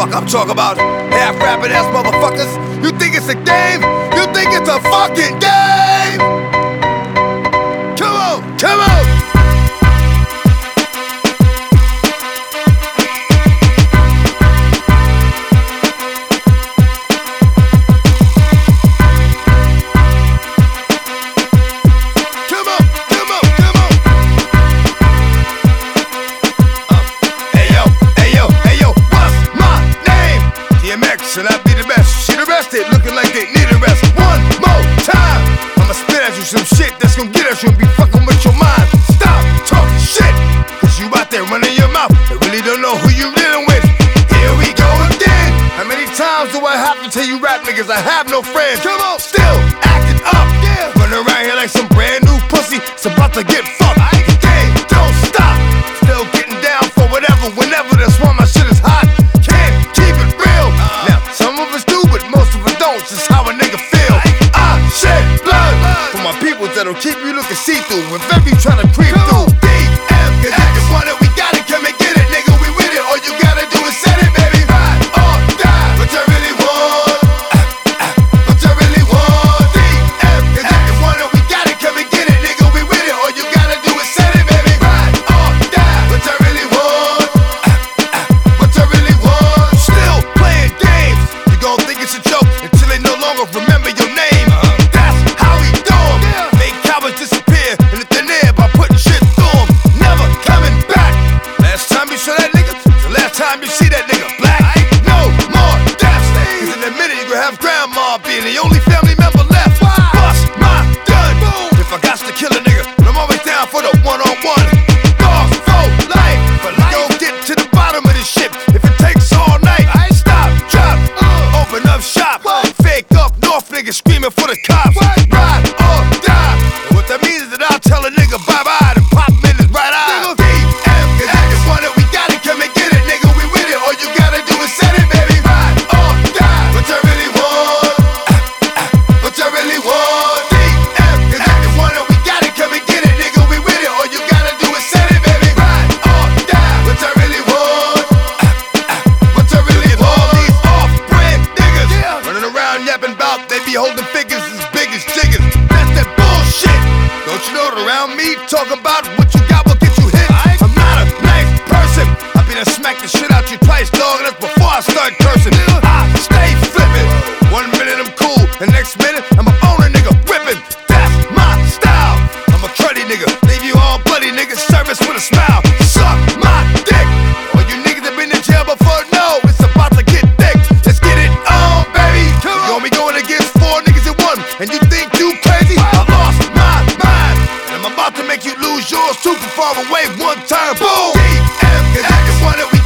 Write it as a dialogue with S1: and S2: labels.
S1: fuck I'm talking about? Half rapping ass motherfuckers. You think it's a game? You think it's a fucking game? Come on, come on. And I be the best. Shit arrested, looking like they need a rest. One more time, I'ma spit at you some shit that's gonna get at you and be fucking with your mind. Stop talking shit, cause you out there running your mouth and really don't know who you dealing with. Here we go again. How many times do I have to tell you rap niggas I have no friends? Come on, still acting up, yeah. Running around here like some brand new pussy. It's about to get fucked. Hey, don't stop. Still getting down for whatever, whenever. That's why my shit is hot. Can't keep it real. Now, some of us do, but most of us don't. Just how a nigga feel. I shed blood for my people that'll keep you looking see-through if ever you tryna creep through. DM, cause if you want it, we got it. Come and get it, nigga. We with it. All you gotta do is set it, baby. Ride or die. What you really want? What you really want? DM, cause if you want it, we got it. Come and get it, nigga. We with it. All you gotta do is set it, baby. Ride or die. What you really want? What you really want? Still playing games. You gon' think it's a joke until they no longer remember your name. That's how we do 'em. Make cowards disappear in the thin air by putting shit through 'em. Never coming back. Last time you saw that nigga, the last time you see that nigga. Black, no more deaths. Cause in a minute you gon' have grandma being the only family member left. Bust my gun if I got to kill a nigga, but I'm always down for the one-on-one. Dogs for life, but I gon' get to the bottom of this shit if it takes all night. Stop, drop, open up shop. Fake up north niggas screaming for the cops. Ride or die. And what that means is that I'll tell a nigga bye-bye and pop him in his right eye. DM, cause if you want it, we got it. Come and get it, nigga. We with it. All you gotta do is set it, baby. Ride or die. What you really want? What you really want? DM, cause if you want it, we got it. Come and get it, nigga. We with it. All you gotta do is set it, baby. Ride or die. What you really want? What you really want? All these off-brand niggas running around yapping about they be holding figures as big as jiggers. That's that bullshit. Don't you know that around me talking about what you got will get you hit? I'm not a nice person. I be done smack the shit out you twice, dog. That's before I start cursing. I stay flipping. 1 minute I'm cool, the next minute I'm a owner nigga whipping. That's my style. I'm a cruddy nigga, leave you all bloody nigga. Service with a smile. Suck my dick. All you niggas that been in jail before know it's about to get thick. Let's get it on, baby. You gon' be going against 4 niggas at one, and you think you crazy? I lost my mind, and I'm about to make you lose yours too. From far away, one time, boom. DM, cause if you want it, we